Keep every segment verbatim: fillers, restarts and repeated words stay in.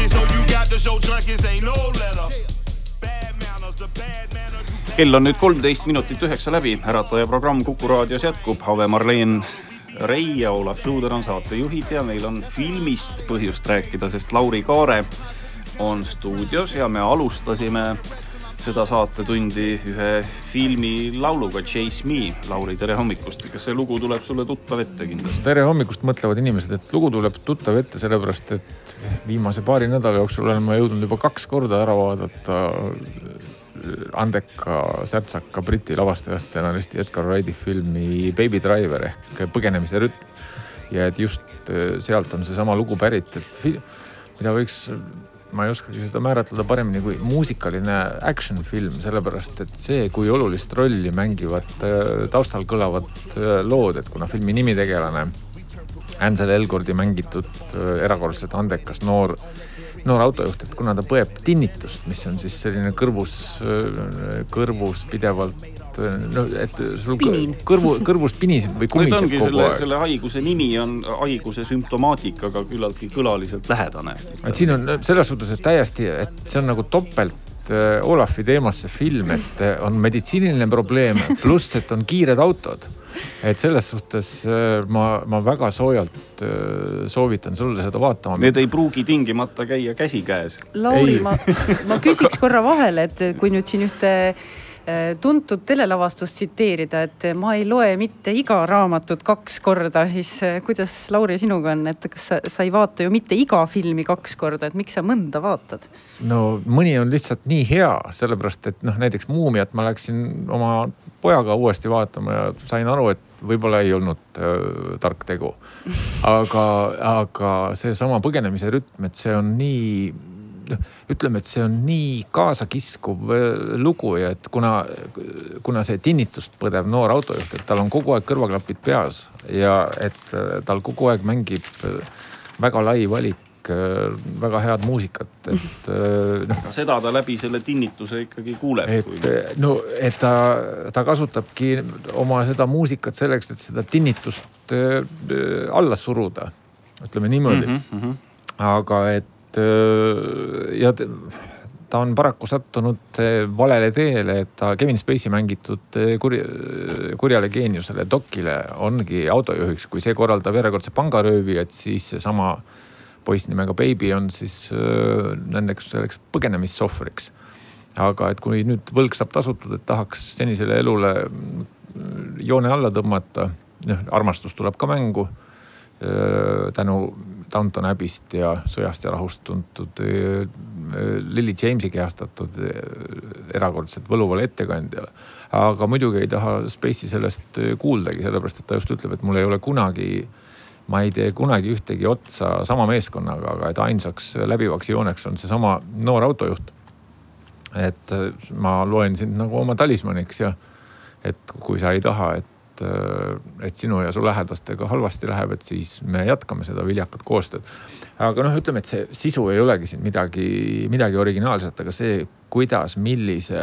Kell on nüüd kolmteist minutit üheksa läbi. Ärataja programm Kuku raadios jätkub. Ave Marleen Rei ja Olav Sluuder on saatejuhid ja meil on filmist põhjust rääkida, sest Lauri Kaare on stuudios ja me alustasime seda saatetundi ühe filmi lauluga Chase Me. Lauri, tere hommikust. Kas see lugu tuleb sulle tuttav ette kindlasti? Tere hommikust mõtlevad inimesed, et lugu tuleb tuttav ette sellepärast, et viimase paari nädala jooksul olen ma jõudnud juba kaks korda ära vaadata andeka, särtsaka briti lavastajast stsenaristi Edgar Wrighti filmi Baby Driver ehk Põgenemise rütm. Ja et just sealt on see sama lugu pärit, et film, mida võiks, ma ei oskagi seda määratleda paremini kui muusikaline action film, sellepärast, et see, kui olulist rolli mängivad taustal kõlavad lood, et kuna filmi nimitegelane Ansel Elgordi mängitud erakordselt andekas noor noor autojuht, et kuna ta põeb tinnitust, mis on siis selline kõrvus, kõrvus pidevalt, no, et sul kõrvu, kõrvus piniseb või kumiseb kogu selle, aeg. Selle haiguse nimi on haiguse sümptomaatikaga küllaltki kõlaliselt lähedane. Et siin on selles suhtes, et täiesti, et see on nagu topelt Olafi teemasse film, et on meditsiiniline probleem, pluss, et on kiired autod. Et selles suhtes ma, ma väga soojalt soovitan sulle seda vaatama. Need ei pruugi tingimata käia käsi käes. Lauri, ma, ma küsiks korra vahele, et kui nüüd siin ühte tuntud telelavastust tsiteerida, et ma ei loe mitte iga raamatut kaks korda, siis kuidas, Lauri, sinuga on, et kas sa, sa ei vaata ju mitte iga filmi kaks korda, et miks sa mõnda vaatad? No mõni on lihtsalt nii hea, sellepärast, et noh, näiteks Muumiat ma läksin oma pojaga uuesti vaatama ja sain aru, et võib-olla ei olnud äh, tark tegu. Aga, aga see sama Põgenemise rütm, et see on nii, ütleme, et see on nii kaasakiskuv lugu ja et kuna, kuna see tinnitust põdev noor autojuht, et tal on kogu aeg kõrvaklapid peas ja et tal kogu aeg mängib väga lai valik, väga head muusikat, et no, seda ta läbi selle tinnituse ikkagi kuuleb. Et, kui... no, et ta, ta kasutabki oma seda muusikat selleks, et seda tinnitust alla suruda, ütleme niimoodi. Mm-hmm, mm-hmm. Aga et ja ta on paraku sattunud valele teele, et ta Kevin Spacey mängitud kuri, kurjale geeniusele Dokile ongi autojuhiks, kui see korraldab järjekordse pangaröövi, et siis see sama poiss nimega Baby on siis nendeks selleks põgenemissohvriks. Aga et kui nüüd võlg saab tasutud, et tahaks senisele elule joone alla tõmmata, armastus tuleb ka mängu tänu Downton Abbey'st ja Sõjast ja rahust tuntud Lily Jamesi kehastatud erakordselt võluvale ettekandjale. Aga muidugi ei taha Spacey sellest kuuldagi, sellepärast, et ta just ütleb, et mul ei ole kunagi, ma ei tee kunagi ühtegi otsa sama meeskonnaga, aga et ainsaks läbivaks jooneks on see sama noor autojuht. Et ma loen sind nagu oma talismaniks ja et kui sa ei taha, et et sinu ja su lähedastega halvasti läheb, et siis me jätkame seda viljakat koostööd. Aga noh, ütleme, et see sisu ei olegi siin midagi, midagi originaalset, aga see, kuidas, millise,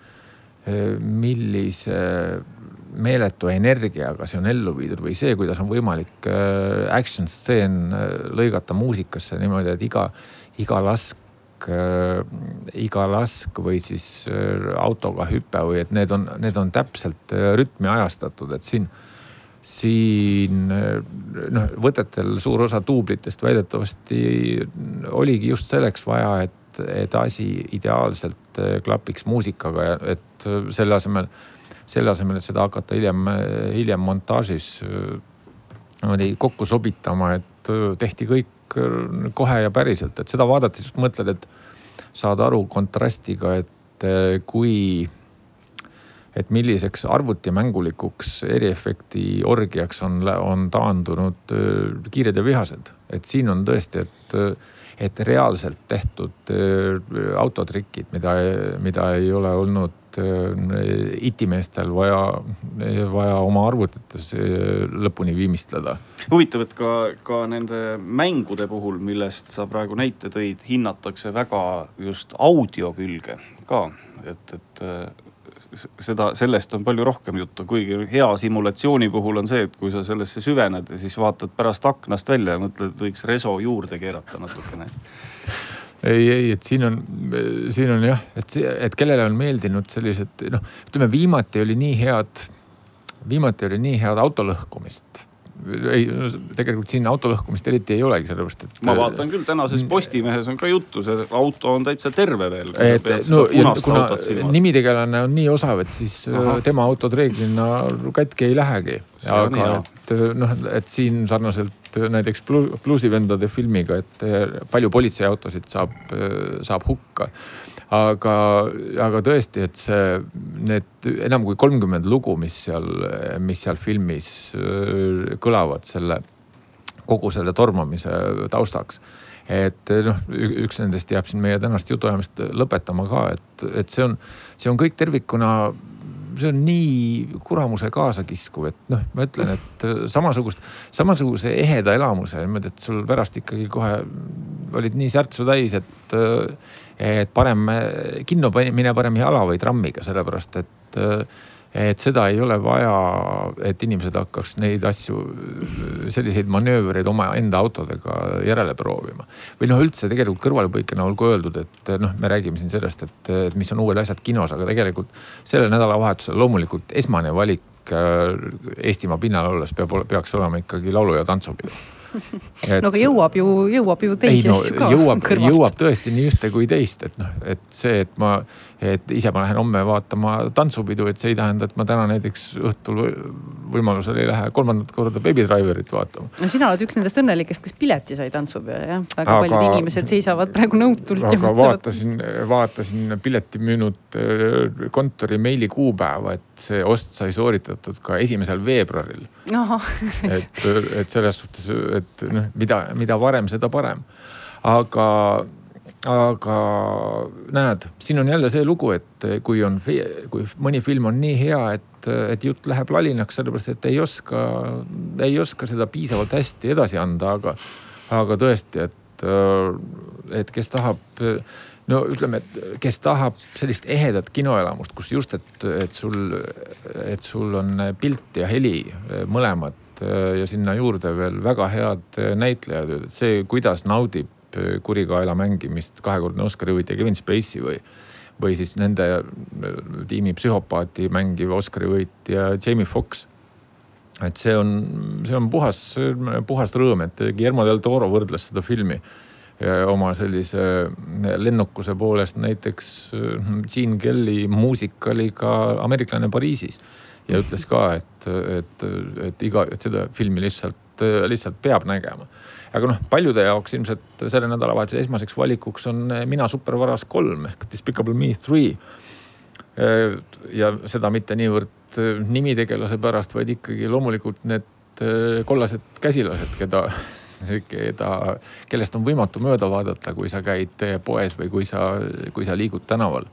millise meeletu energiaga see on ellu viidud või see, kuidas on võimalik action stseen lõigata muusikasse niimoodi, et iga, iga lask iga lask või siis autoga hüpe või et need on, need on täpselt rütmi ajastatud, et siin, siin noh, võtetel suur osa tuublitest väidetavasti oligi just selleks vaja, et, et asi ideaalselt klapiks muusikaga ja et selle asemel, selle asemel, et seda hakata hiljem, hiljem montaažis oli kokku sobitama, et tehti kõik kohe ja päriselt, et seda vaadates just mõtled, et saad aru kontrastiga, et kui, et milliseks arvutimängulikuks eriefekti orgiaks on, on taandunud kiired ja vihased. Et siin on tõesti, et, et reaalselt tehtud autotrikid, mida, mida ei ole olnud itimeestel vaja, vaja oma arvutites lõpuni viimistleda. Huvitav, et ka, ka nende mängude puhul, millest sa praegu näite tõid, hinnatakse väga just audio külge ka. Et, et seda, sellest on palju rohkem juttu, kuigi hea simulatsiooni puhul on see, et kui sa sellesse süvened ja siis vaatad pärast aknast välja ja mõtled, et võiks reso juurde keerata natukene. ei, ei, et siin on, siin on jah, et, et kellele on meeldinud sellised, noh, ütleme viimati oli nii head, viimati oli nii head autolõhkumist. Ei, tegelikult siin autolõhkumist eriti ei olegi, sellepärast, et... Ma vaatan küll, tänases Postimehes on ka juttu, see auto on täitsa terve veel. Et, no, ja, kuna nimitegelane on nii osav, et siis Aha. tema autod reeglina katki ei lähegi. Aga et, noh, et siin sarnaselt näiteks Bluesivendade filmiga, et palju politseiautosid saab, saab hukka. Aga, aga tõesti, et see, need enam kui kolmkümmend lugu, mis seal, mis seal filmis kõlavad selle, kogu selle tormamise taustaks. Et noh, üks nendest jääb siin meie tänast jutuajamist lõpetama ka, et, et see on, see on kõik tervikuna, see on nii kuramuse kaasakisku, et noh, ma ütlen, et samasugust, samasuguse eheda elamuse, niimoodi, et sul pärast ikkagi kohe olid nii särtsu täis, et et parem kinno mine parem jala või trammiga, sellepärast, et, et seda ei ole vaja, et inimesed hakkaks neid asju, selliseid manöövereid oma enda autodega järele proovima. Või noh, üldse tegelikult kõrvalepõikena olgu öeldud, et noh, me räägime siin sellest, et, et mis on uued asjad kinos, aga tegelikult selle nädalavahetusel loomulikult esmane valik Eestimaa pinnal olles peab, peaks olema ikkagi laulu- ja tantsupidu. Et, no aga jõuab ju, jõuab ju teisi ei, no, asju ka jõuab, jõuab tõesti nii ühte kui teist, et noh, et see, et ma, et ise ma lähen homme vaatama tantsupidu, et see ei tähenda, et ma täna näiteks õhtul võimalusel ei lähe kolmandat korda Baby Driverit vaatama. No sina oled üks nendest õnnelikest, kes pileti sai tantsu peale, jah? Väga aga, paljud inimesed seisavad praegu nõutult. Aga vaatasin, vaatasin pileti müünud kontori meili kuupäeva, et see ost sai sooritatud ka esimesel veebruaril. Aha. et, et selles suhtes, et noh, mida, mida varem, seda parem. Aga, aga näed, siin on jälle see lugu, et kui on, kui mõni film on nii hea, et, et jutt läheb lalinaks, sellepärast, et ei oska, ei oska seda piisavalt hästi edasi anda, aga, aga tõesti, et, et kes tahab, no ütleme, et kes tahab sellist ehedat kinoelamust, kus just, et, et sul, et sul on pilt ja heli mõlemad ja sinna juurde veel väga head näitlejad, et see, kuidas naudib Kurikaela mängimist kahekordne Oscari võitja Kevin Spacey või, või siis nende tiimi psühhopaati mängiv Oscari võitja Jamie Foxx. Et see on, see on puhas, puhast rõõm, et Guillermo del Toro võrdles seda filmi oma sellise lennukuse poolest näiteks Gene Kelly muusikaliga Ameeriklane Pariisis. Ja ütles ka, et, et, et, iga, et seda filmi lihtsalt, lihtsalt peab nägema. Aga noh, paljude jaoks ilmselt selle nädalavahetuse esmaseks valikuks on Mina supervaras kolm ehk Despicable Me three. Ja seda mitte niivõrd nimitegelase pärast, vaid ikkagi loomulikult need kollased käsilased, keda, keda, kellest on võimatu mööda vaadata, kui sa käid poes või kui sa, kui sa liigud tänaval.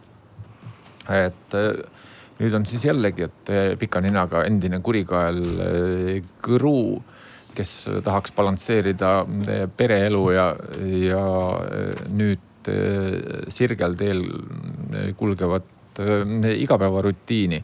Et nüüd on siis jällegi, et pika ninaga endine kurikael Kõru, kes tahaks balansseerida pereelu ja, ja nüüd sirgelteel kulgevat igapäevarutiini.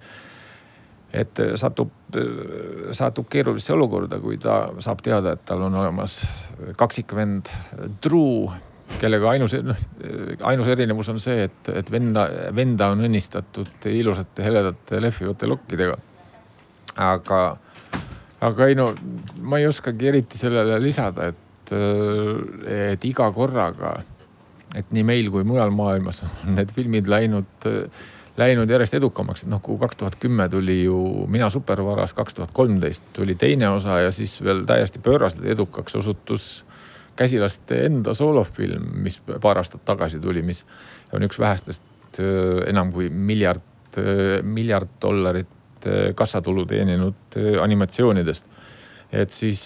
Et satub, satub keerulisse olukorda, kui ta saab teada, et tal on olemas kaksikvend Drew, kellega ainus, noh, ainus erinevus on see, et, et venda, venda on õnnistatud ilusate, heledate, lehvivate lokkidega. Aga, aga ei no, ma ei oskagi eriti sellele lisada, et, et iga korraga, et nii meil kui mujal maailmas on need filmid läinud, läinud järjest edukamaks. Et noh, kui kaks tuhat kümme tuli ju Mina supervaras, kaks tuhat kolmteist tuli teine osa ja siis veel täiesti pööraselt edukaks osutus käsilaste enda soolofilm, mis paar aastat tagasi tuli, mis on üks vähestest enam kui miljard, miljard dollarit kassatulu teeninud animatsioonidest. Et siis...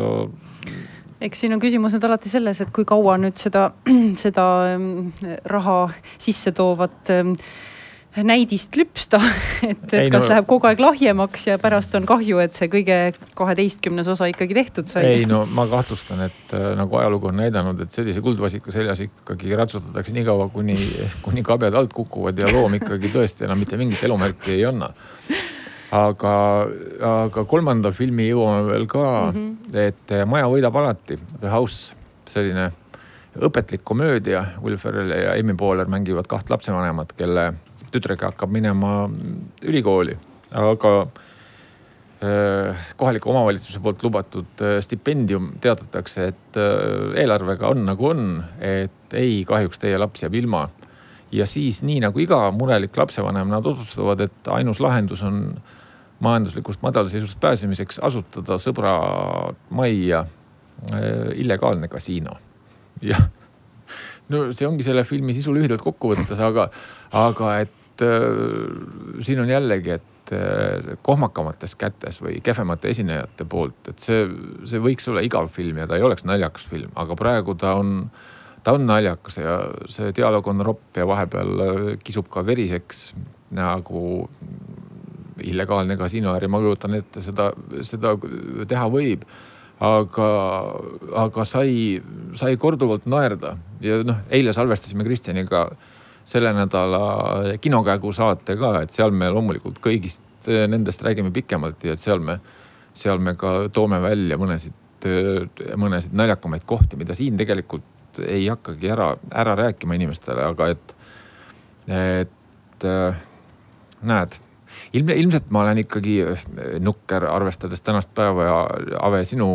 Eks siin on küsimus nüüd alati selles, et kui kaua nüüd seda, seda raha sisse toovat näidist lüpsta, et, et ei, kas no, läheb kogu aeg lahjemaks ja pärast on kahju, et see kõige kaheteistkümnes osa ikkagi tehtud sai. Ei no ma kahtlustan, et nagu ajalugu on näidanud, et sellise kuldvasika seljas ikkagi ratsutatakse nii kaua, kuni, kuni kabjad alt kukuvad ja loom ikkagi tõesti enam mitte mingit elumärki ei anna. Aga, aga kolmanda filmi jõuame veel ka, mm-hmm. et Maja võidab alati, The House, selline õpetlik komöödia. Will Ferrell ja Amy Poehler mängivad kaht lapsevanemat, kelle tütrega hakkab minema ülikooli, aga kohaliku omavalitsuse poolt lubatud stipendium teatatakse, et eelarvega on nagu on, et ei, kahjuks teie laps jääb ilma. Ja siis nii nagu iga murelik lapsevanem, nad otsustavad, et ainus lahendus on majanduslikust madalseisust pääsemiseks asutada sõbra majja illegaalne kasiino. Ja no see ongi selle filmi sisu lühidalt kokku võttes, aga, aga et äh, siin on jällegi, et kohmakamates kätes või kehvemate esinejate poolt, et see, see võiks olla igav film ja ta ei oleks naljakas film, aga praegu ta on, ta on naljakas ja see dialoog on ropp ja vahepeal kisub ka veriseks nagu illegaalne kasiinoäri, ma kujutan ette, seda, seda teha võib, aga, aga sai, sai korduvalt naerda ja noh, eile salvestasime Kristjaniga selle nädala kinokägu saate ka, et seal me loomulikult kõigist nendest räägime pikemalt ja et seal me, seal me ka toome välja mõnesid, mõnesid naljakamaid kohti, mida siin tegelikult ei hakkagi ära, ära rääkima inimestele, aga et, et näed, ilm, ilmselt ma olen ikkagi nukker arvestades tänast päeva ja Ave sinu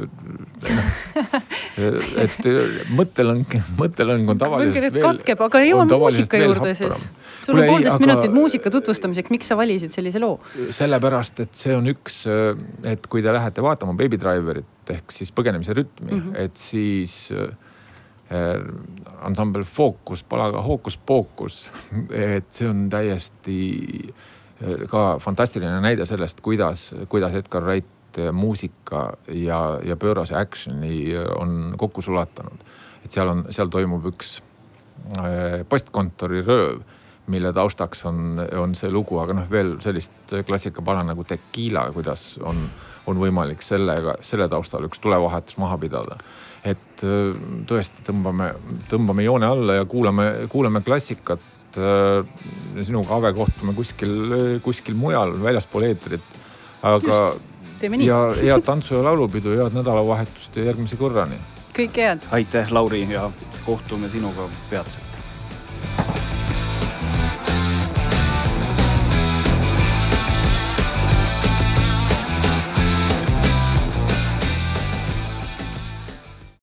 et mõttel on, mõttel on, kui on tavalisest veel katkeb, aga jõuame muusika juurde siis. Sul on poolteist aga... minutit muusika tutvustamiseks, miks sa valisid sellise loo? Sellepärast, et see on üks, et kui te lähete vaatama Baby Driverit ehk siis Põgenemise rütmi, mm-hmm. et siis äh, ansambel Focus, palaga Hookus Pookus, et see on täiesti ka fantastiline näide sellest, kuidas, kuidas Edgar Wright muusika ja, ja pöörase actioni on kokku sulatanud. Et seal, on, seal toimub üks postkontori rööv, mille taustaks on, on see lugu, aga noh, veel sellist klassikapala nagu Tequila, kuidas on, on võimalik sellega, selle taustal üks tulevahetus maha pidada. Et tõesti tõmbame, tõmbame joone alla ja kuulame, kuulame klassikat. Sinuga Ave kohtume kuskil, kuskil mujal, väljaspool eetrit. Aga ja head tantsu- ja laulupidu, head nädalavahetust ja järgmise korrani. Kõik head. Aitäh, Lauri, ja kohtume sinuga peatselt.